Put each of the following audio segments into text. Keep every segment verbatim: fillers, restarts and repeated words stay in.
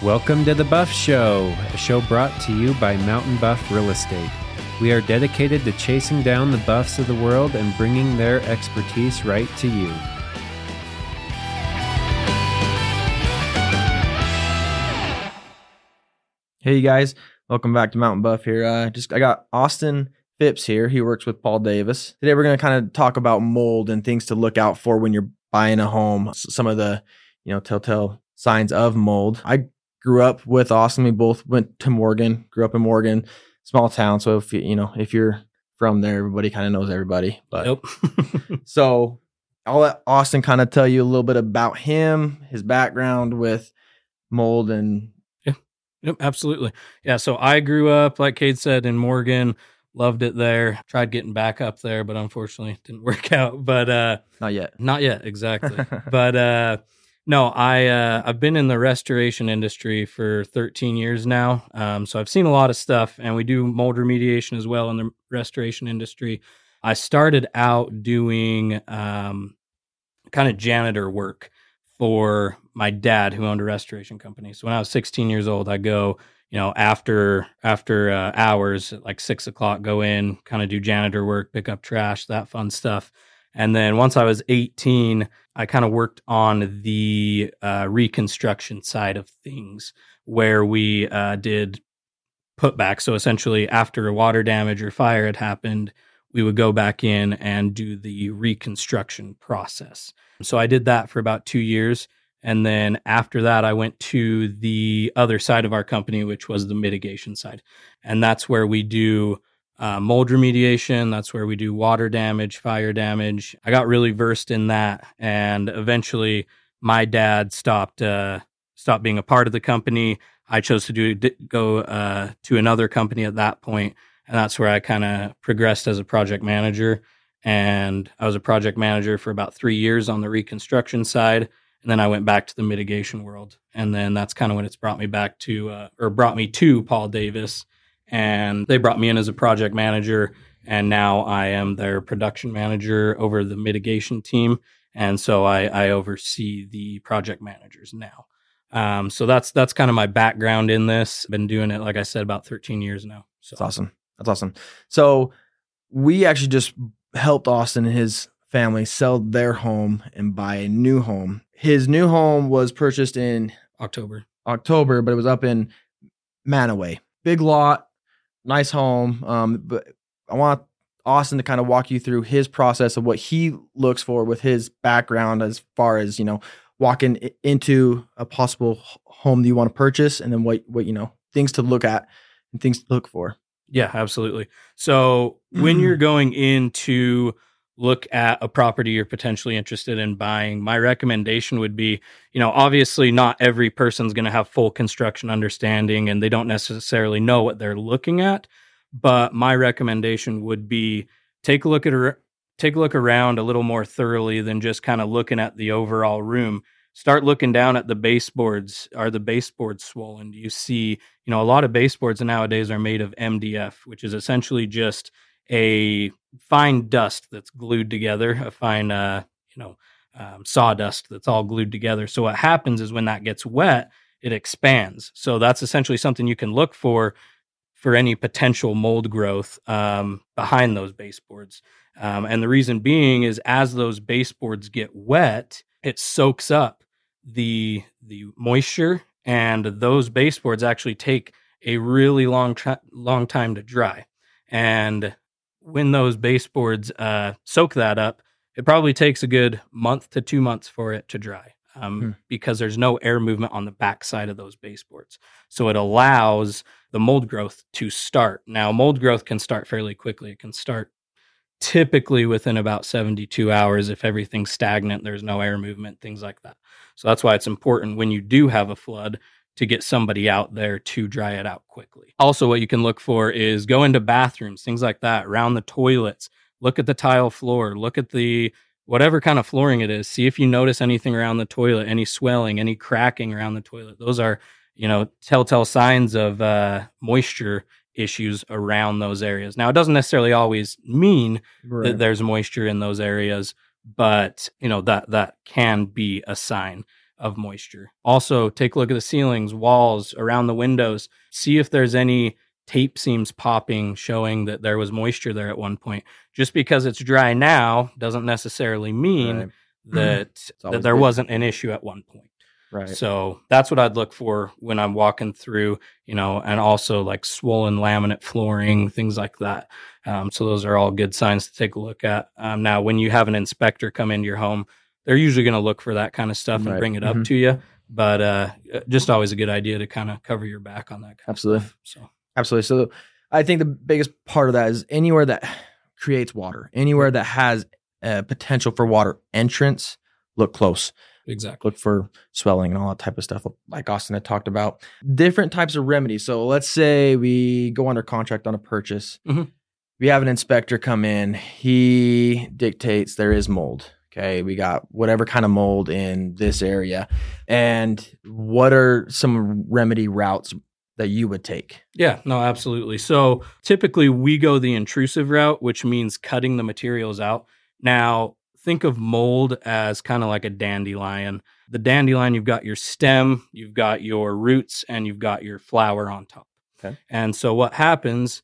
Welcome to The Buff Show, a show brought to you by Mountain Buff Real Estate. We are dedicated to chasing down the buffs of the world and bringing their expertise right to you. Hey, you guys. Welcome back to Mountain Buff here. Uh, just I got Austin Phipps here. He works with Paul Davis. Today we're going to kind of talk about mold and things to look out for when you're buying a home. Some of the, you know, telltale signs of mold. I grew up with Austin. We both went to Morgan, grew up in Morgan, small town. So if you, you know, if you're from there, everybody kind of knows everybody. But Nope. so I'll let Austin kind of tell you a little bit about him, his background with mold and Yep, absolutely. Yeah, so I grew up, like Cade said, in Morgan. Loved it there. Tried getting back up there, but unfortunately it didn't work out. But uh, not yet. Not yet, exactly. but uh, no, I, uh, I've been in the restoration industry for thirteen years now. Um, so I've seen a lot of stuff, and we do mold remediation as well in the restoration industry. I started out doing um, kind of janitor work for my dad, who owned a restoration company. So when I was sixteen years old, I go, you know, after after uh, hours, at like six o'clock, go in, kind of do janitor work, pick up trash, that fun stuff. And then once I was eighteen, I kind of worked on the uh, reconstruction side of things, where we uh, did putback. So essentially, after a water damage or fire had happened, we would go back in and do the reconstruction process. So I did that for about two years. And then after that, I went to the other side of our company, which was the mitigation side. And that's where we do uh, mold remediation. That's where we do water damage, fire damage. I got really versed in that. And eventually my dad stopped, uh, stopped being a part of the company. I chose to do go uh, to another company at that point. And that's where I kind of progressed as a project manager. And I was a project manager for about three years on the reconstruction side. And then I went back to the mitigation world. And then that's kind of when it's brought me back to, uh, or brought me to Paul Davis. And they brought me in as a project manager. And now I am their production manager over the mitigation team. And so I, I oversee the project managers now. Um, so that's that's kind of my background in this. I've been doing it, like I said, about thirteen years now. So that's awesome. That's awesome. So we actually just helped Austin and his family sell their home and buy a new home. His new home was purchased in October. October, but it was up in Manaway. Big lot, nice home. Um, but I want Austin to kind of walk you through his process of what he looks for with his background as far as, you know, walking into a possible home that you want to purchase, and then what, what, you know, things to look at and things to look for. Yeah, absolutely. So when you're going in to look at a property you're potentially interested in buying, my recommendation would be, you know, obviously not every person's going to have full construction understanding and they don't necessarily know what they're looking at. But my recommendation would be take a look at a, take a look around a little more thoroughly than just kind of looking at the overall room. Start looking down at the baseboards. Are the baseboards swollen? Do you see, you know, a lot of baseboards nowadays are made of M D F, which is essentially just a fine dust that's glued together, a fine, uh, you know, um, sawdust that's all glued together. So what happens is when that gets wet, it expands. So that's essentially something you can look for for any potential mold growth um, behind those baseboards. Um, and the reason being is as those baseboards get wet, it soaks up the the moisture, and those baseboards actually take a really long tra- long time to dry. And when those baseboards uh, soak that up, it probably takes a good month to two months for it to dry um, hmm. because there's no air movement on the back side of those baseboards. So it allows the mold growth to start. Now, mold growth can start fairly quickly. It can start typically within about seventy-two hours if everything's stagnant, there's no air movement, things like that. So that's why it's important when you do have a flood to get somebody out there to dry it out quickly. Also, what you can look for is go into bathrooms, things like that, around the toilets, look at the tile floor, look at the whatever kind of flooring it is, see if you notice anything around the toilet, any swelling, any cracking around the toilet. Those are, you know, telltale signs of uh, moisture issues around those areas. Now, it doesn't necessarily always mean right. that there's moisture in those areas, but, you know, that that can be a sign. of moisture. Also, take a look at the ceilings, walls, around the windows. See if there's any tape seams popping showing that there was moisture there at one point. Just because it's dry now doesn't necessarily mean Right. that, that always there good. wasn't an issue at one point. Right. So that's what I'd look for when I'm walking through, you know, and also like swollen laminate flooring, things like that. Um, so those are all good signs to take a look at. Um, now, when you have an inspector come into your home, they're usually going to look for that kind of stuff and Right. bring it up Mhm. to you. But uh, just always a good idea to kind of cover your back on that kind Absolutely. of stuff. So Absolutely. So I think the biggest part of that is anywhere that creates water, anywhere that has uh, potential for water entrance, look close. exactly. Look for swelling and all that type of stuff, like Austin had talked about. Different types of remedies. So let's say we go under contract on a purchase. Mhm. We have an inspector come in. He dictates there is mold. Okay, we got whatever kind of mold in this area. And what are some remedy routes that you would take? Yeah, no, absolutely. So typically we go the intrusive route, which means cutting the materials out. Now, think of mold as kind of like a dandelion. The dandelion, you've got your stem, you've got your roots, and you've got your flower on top. Okay. And so what happens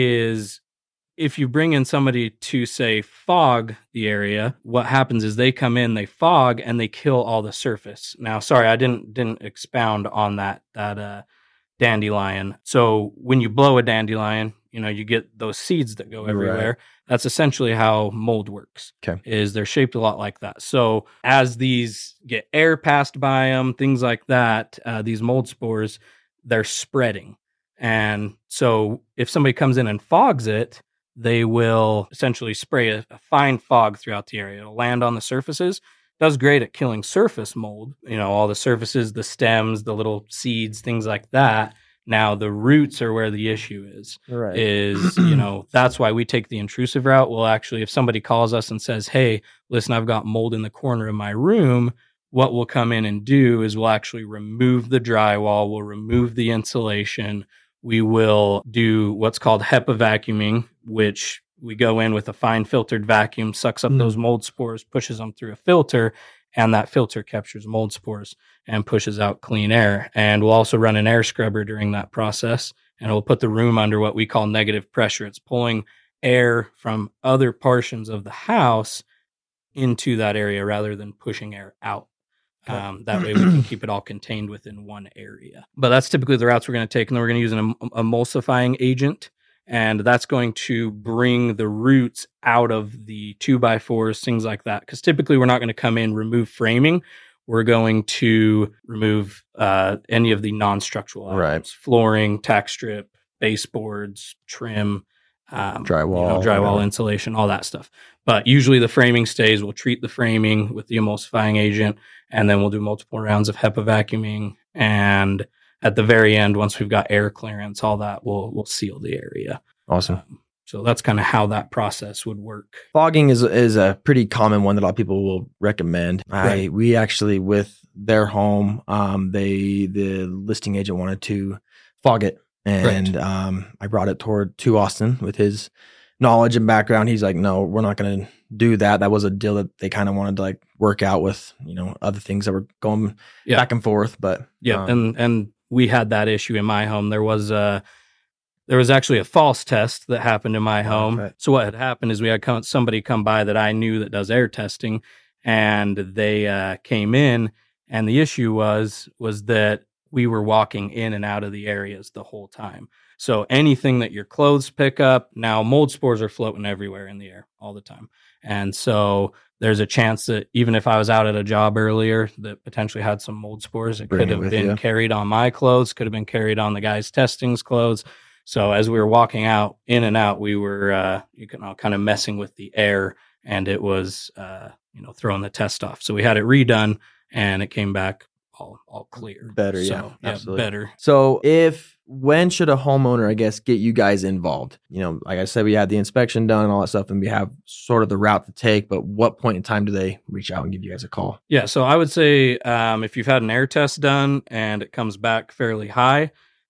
is if you bring in somebody to, say, fog the area, what happens is they come in, they fog, and they kill all the surface. Now, sorry, I didn't didn't expound on that that uh, dandelion. So when you blow a dandelion, you know, you get those seeds that go everywhere. Right. That's essentially how mold works. Okay. Is they're shaped a lot like that. So as these get air passed by them, things like that, uh, these mold spores, they're spreading. And so if somebody comes in and fogs it, they will essentially spray a, a fine fog throughout the area. It'll land on the surfaces. Does great at killing surface mold, you know, all the surfaces, the stems, the little seeds, things like that. Now the roots are where the issue is. Right. Is, you know, that's why we take the intrusive route. Well, actually, if somebody calls us and says, hey, listen, I've got mold in the corner of my room, what we'll come in and do is we'll actually remove the drywall, we'll remove the insulation. We will do what's called HEPA vacuuming, which we go in with a fine filtered vacuum, sucks up Mm. those mold spores, pushes them through a filter, and that filter captures mold spores and pushes out clean air. And we'll also run an air scrubber during that process, and it'll put the room under what we call negative pressure. It's pulling air from other portions of the house into that area rather than pushing air out. Okay. Um, that way we can keep it all contained within one area. But that's typically the routes we're going to take. And then we're going to use an em- emulsifying agent. And that's going to bring the roots out of the two by fours, things like that. Because typically we're not going to come in, remove framing. We're going to remove uh, any of the non-structural items. Right. Flooring, tack strip, baseboards, trim, um, Drywall, you know, drywall, whatever. insulation, all that stuff. But usually the framing stays. We'll treat the framing with the emulsifying agent, and then we'll do multiple rounds of HEPA vacuuming. And at the very end, once we've got air clearance, all that, we'll we'll seal the area. Awesome. Um, so that's kind of how that process would work. Fogging is is a pretty common one that a lot of people will recommend. I Right. we actually with their home, um, they the listing agent wanted to fog it, and um, I brought it toward to Austin with his knowledge and background. He's like, no, we're not going to do that. That was a deal that they kind of wanted to like work out with, you know, other things that were going Yeah. back and forth. But Yeah, um, and and we had that issue in my home. There was a there was actually a false test that happened in my home. right. So what had happened is we had come, somebody come by that I knew that does air testing, and they uh, came in, and the issue was was that we were walking in and out of the areas the whole time. So anything that your clothes pick up, now mold spores are floating everywhere in the air all the time. And so there's a chance that even if I was out at a job earlier that potentially had some mold spores, it Bring could it have with been you. carried on my clothes, could have been carried on the guy's testing's clothes. So as we were walking out, in and out, we were uh, you know, kind of messing with the air, and it was uh, you know throwing the test off. So we had it redone, and it came back all all clear. Better, so, yeah, absolutely. better. So if when should a homeowner, I guess, get you guys involved? You know, like I said, we had the inspection done and all that stuff, and we have sort of the route to take. But what point in time do they reach out and give you guys a call? Yeah, so I would say um, if you've had an air test done and it comes back fairly high,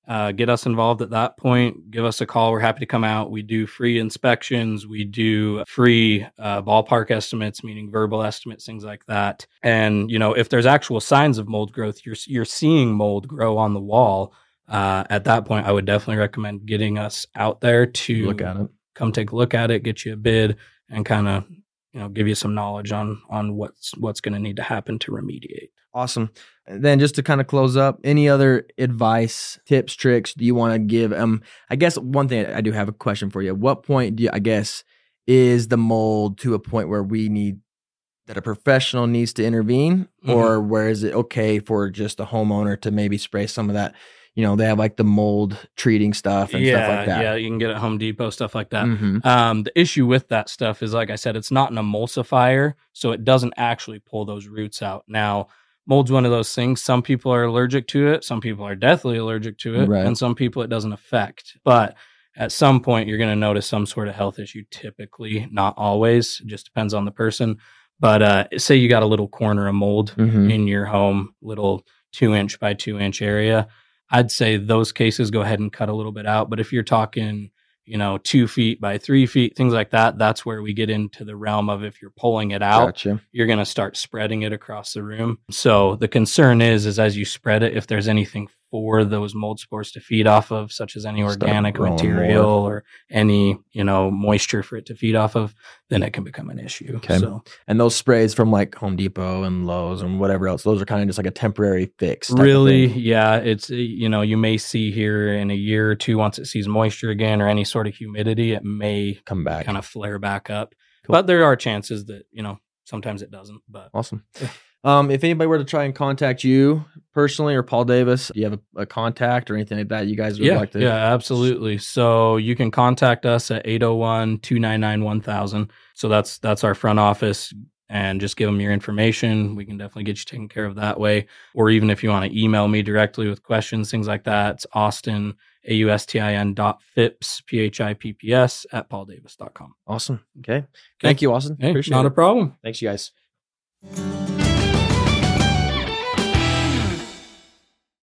Uh, get us involved at that point. Give us a call. We're happy to come out. We do free inspections. We do free uh, ballpark estimates, meaning verbal estimates, things like that. And, you know, if there's actual signs of mold growth, you're you're seeing mold grow on the wall. Uh, at that point, I would definitely recommend getting us out there to Look at it. Come take a look at it, get you a bid, and kind of, you know, give you some knowledge on on what's what's going to need to happen to remediate. Awesome. And then just to kind of close up, any other advice, tips, tricks do you want to give? Um, I guess one thing I do have a question for you. At what point do you, I guess, is the mold to a point where we need that a professional needs to intervene, mm-hmm. or where is it okay for just the homeowner to maybe spray some of that? You know, they have like the mold treating stuff and yeah, stuff like that. Yeah, you can get it at Home Depot, stuff like that. Mm-hmm. Um, the issue with that stuff is, like I said, it's not an emulsifier, so it doesn't actually pull those roots out. Now, mold's one of those things. Some people are allergic to it. Some people are deathly allergic to it. Right. And some people it doesn't affect. But at some point, you're going to notice some sort of health issue, typically, not always. It just depends on the person. But uh, say you got a little corner of mold mm-hmm. in your home, little two inch by two inch area. I'd say those cases, go ahead and cut a little bit out. But if you're talking, you know, two feet by three feet, things like that, that's where we get into the realm of, if you're pulling it out, Gotcha. You're going to start spreading it across the room. So the concern is, is as you spread it, if there's anything for those mold spores to feed off of, such as any organic material more. Or any, you know, moisture for it to feed off of, then it can become an issue. Okay. So, and those sprays from like Home Depot and Lowe's and whatever else, those are kind of just like a temporary fix. Really, yeah. It's, you know, you may see here in a year or two, once it sees moisture again or any sort of humidity, it may come back, kind of flare back up. Cool. But there are chances that, you know, sometimes it doesn't. But awesome. Um, if anybody were to try and contact you personally or Paul Davis, do you have a, a contact or anything like that you guys would yeah, like to? Yeah, absolutely. So you can contact us at eight oh one, two nine nine, one thousand. So that's that's our front office, and just give them your information. We can definitely get you taken care of that way. Or even if you want to email me directly with questions, things like that, it's Austin, A U S T I N dot Phipps, P H I P P S, at paul davis dot com. Awesome. Okay. Thank you, Austin. Hey, Appreciate not it. a problem. Thanks, you guys.